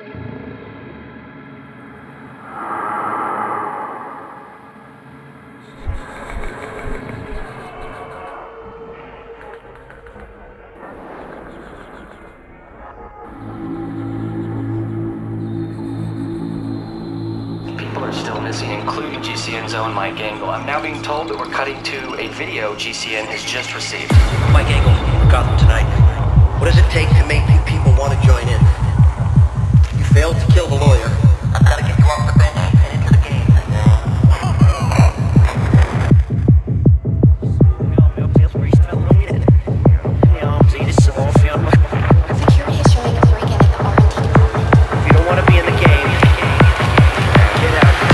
Including GCN's own Mike Angle. I'm now being told that we're cutting to a video GCN has just received. Mike Angle, Gotham tonight. What does it take to make you people want to join in? You failed to kill the lawyer. I've got to get you off the bench and into the game. If you don't want to be in the game, get out now.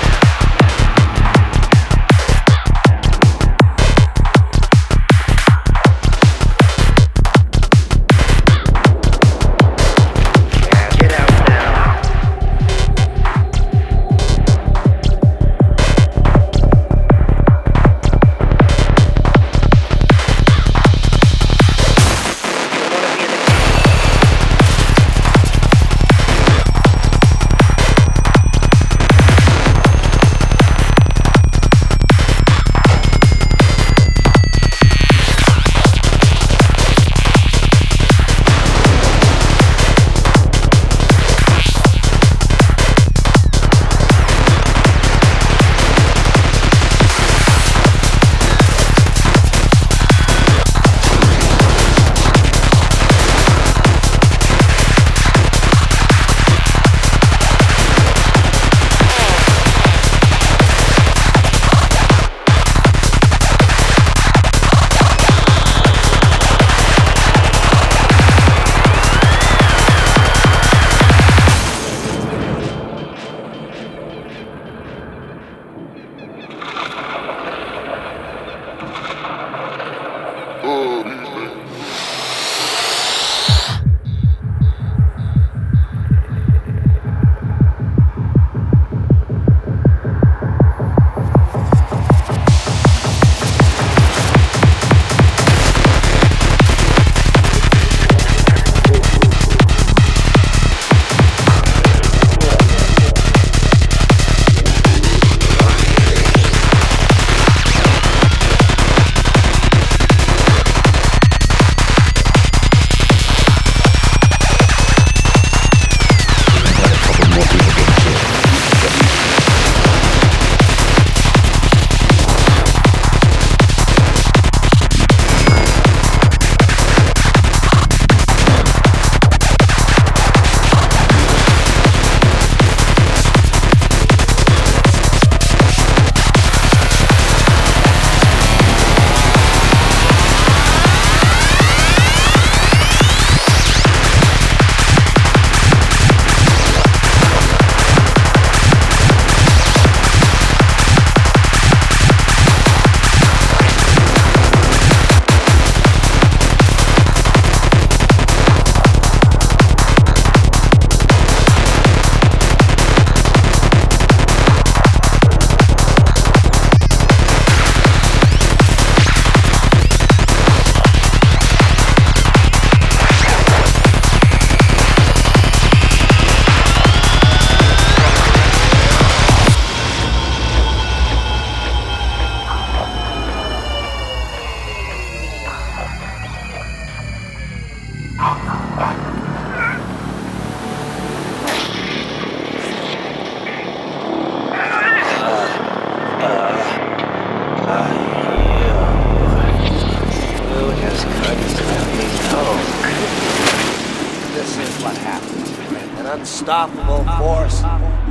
unstoppable force,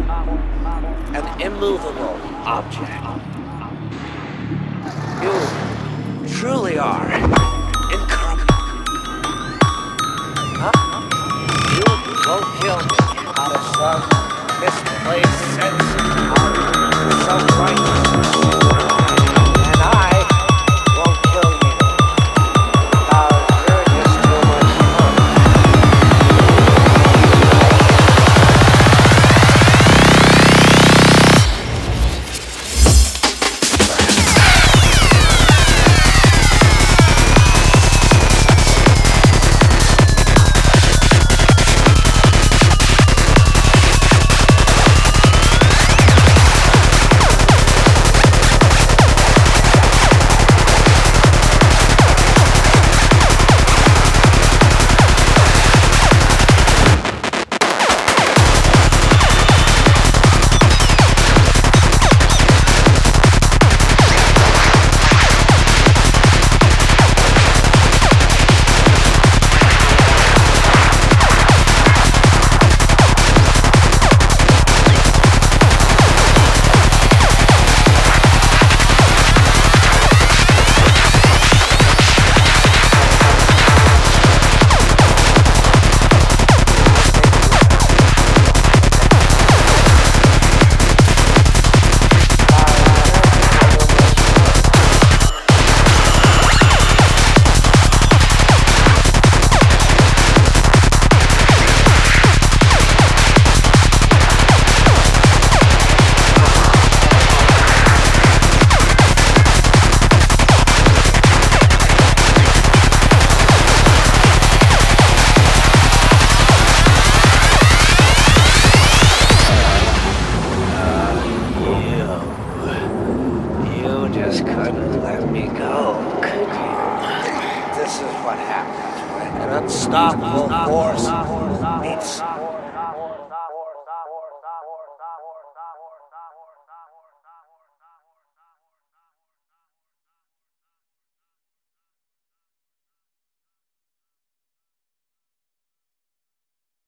an immovable object. You truly are incorruptible. Huh? You won't kill me out of some misplaced sense of self-righteousness. And I won't kill you because you're just too much fun. just couldn't let me go, could you? This is what happens when an unstoppable force meets